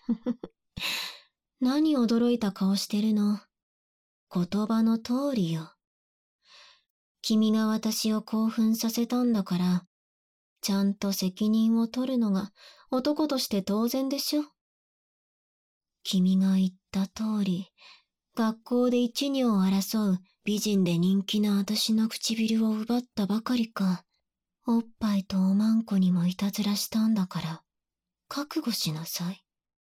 何驚いた顔してるの。言葉の通りよ。君が私を興奮させたんだから、ちゃんと責任を取るのが男として当然でしょ。君が言った通り、学校で一二を争う美人で人気な私の唇を奪ったばかりか、おっぱいとおまんこにもいたずらしたんだから、覚悟しなさい。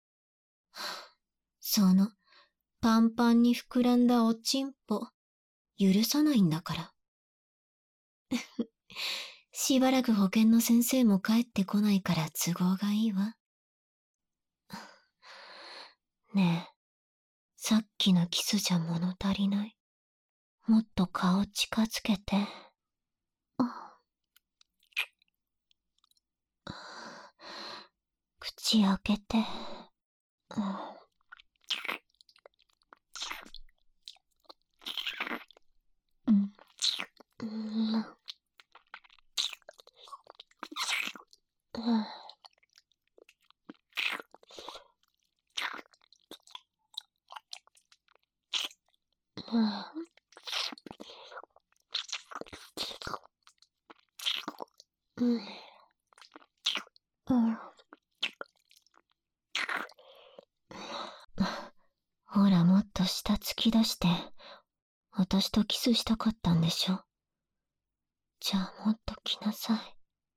その、パンパンに膨らんだおちんぽ、許さないんだから。しばらく保健の先生も帰ってこないから都合がいいわ。ねえ、さっきのキスじゃ物足りない。もっと顔近づけて。口開けて。ほら、もっと舌突き出して、私とキスしたかったんでしょ。じゃあもっと来なさい。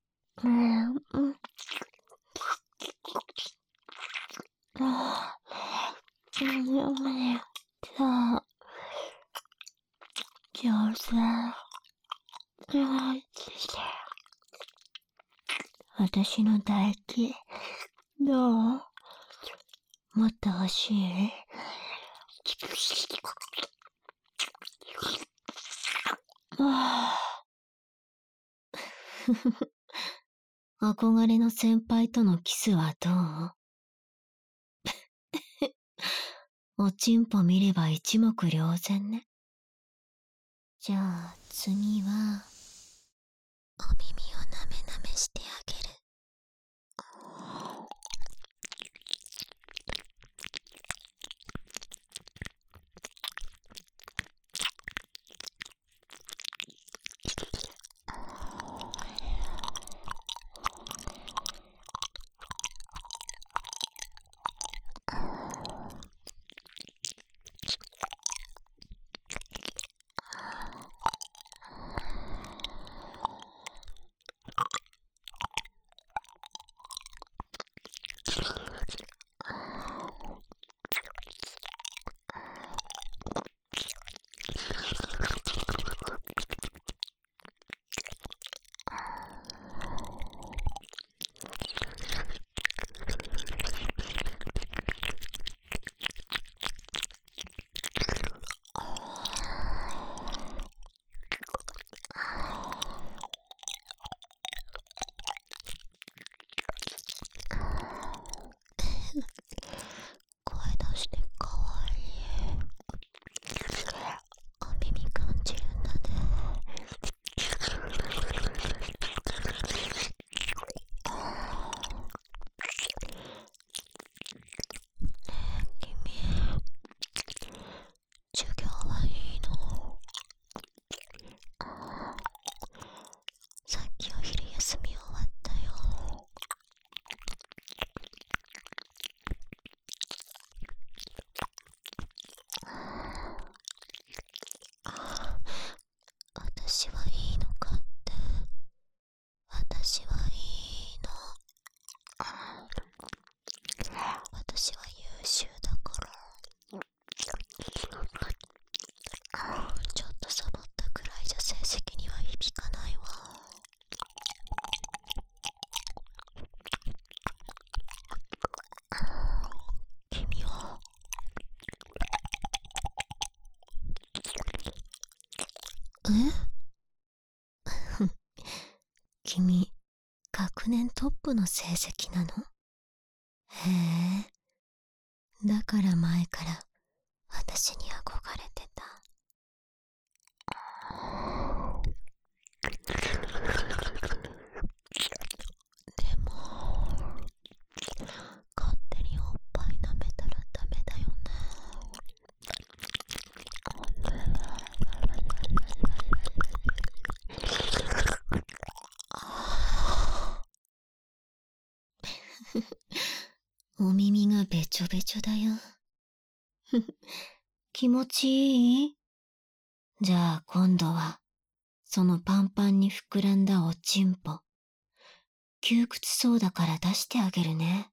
上手。私の唾液、どう？もっと欲しい？憧れの先輩とのキスはどう？おちんぽ見れば一目瞭然ね。じゃあ次は、お耳をなめなめしてあげる。声出してかわいい。お耳感じるんだね。君、授業はいいの？さっきお昼休み終わったよ。私はいいのかって。私はいいの。私は優秀だから。ちょっとサボったくらいじゃ成績には響かないわ。君は君、学年トップの成績なの？へえ、だから前から私に憧れてた。でも、勝手におっぱいお耳がべちょべちょだよ。気持ちいい？じゃあ今度は、そのパンパンに膨らんだおちんぽ、窮屈そうだから出してあげるね。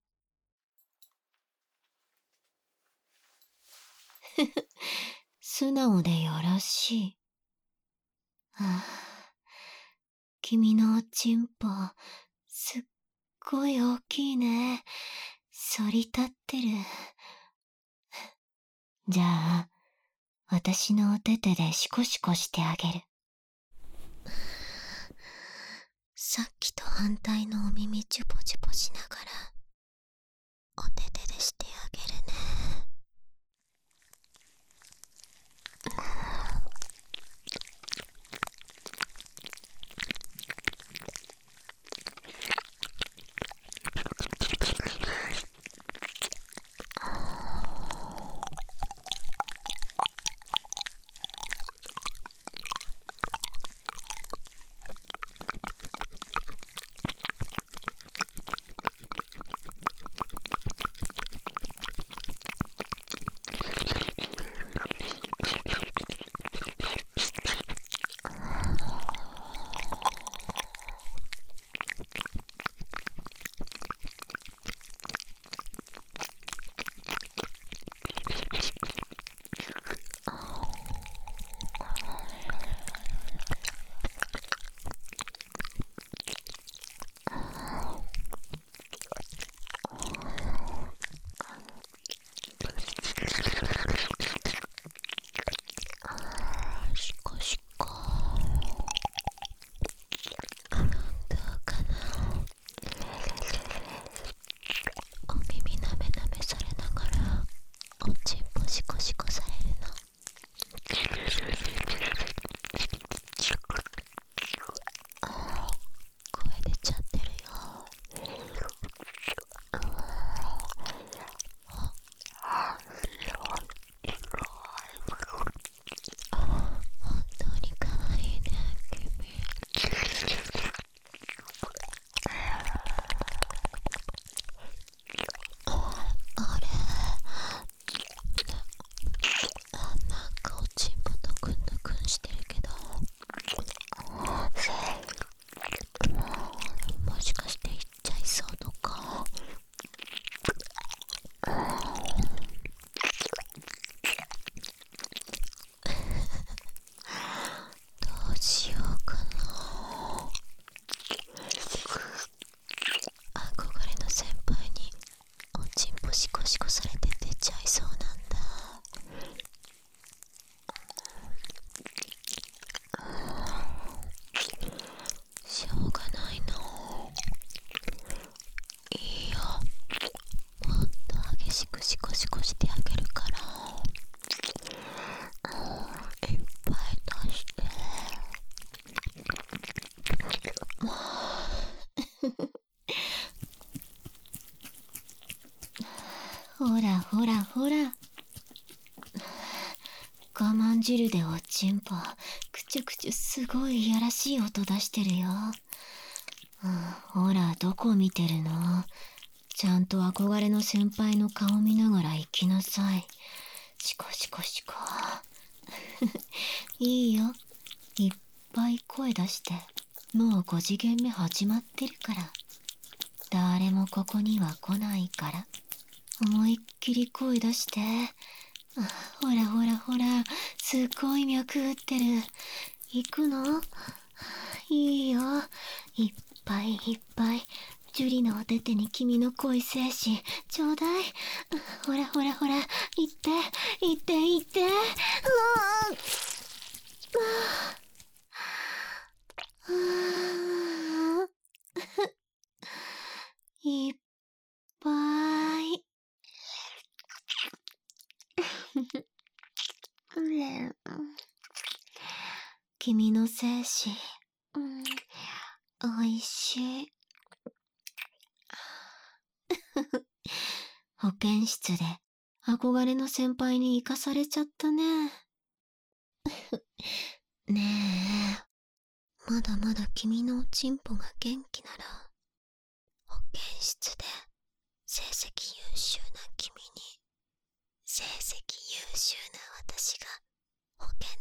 素直でよろしい。ああ、君のおちんぽ、すっごい大きいね。反り立ってる。じゃあ、私のお手手でシコシコしてあげる。さっきと反対のお耳チュポチュポしながら、お手手でしてあげるね。シコシコ。どうかな。お耳なめなめされながら、おちんぽシコシコされるの。声出ちゃってるよ。本当に可愛いね、君。あれ、なんかおちんぽとくんぬくんしてるけど、もしかしていっちゃいそうとか。どうしようかな。憧れの先輩におちんぽシコシコされて出ちゃいそうなんだ。しょうがないの。いいよ、もっと激しくシコシコしてあげるから、いっぱい出して。ほらほらほら。我慢汁でおちんぽ、くちゅくちゅすごいいやらしい音出してるよ。ほら、どこ見てるの？ちゃんと憧れの先輩の顔見ながら行きなさい。シコシコシコ。いいよ。いっぱい声出して。もう5次元目始まってるから。誰もここには来ないから。思いっきり声出して。ほらほらほら、すっごい脈打ってる。行くの？いいよ。いっぱいいっぱい。ジュリのお手手に君の恋精子、ちょうだい。ほらほらほら、行って、行って行って。いっぱい。君の精子、おいしい。保健室で憧れの先輩に生かされちゃったね。ねえ、まだまだ君のおちんぽが元気なら、保健室で成績優秀な君に成績優秀な私が保険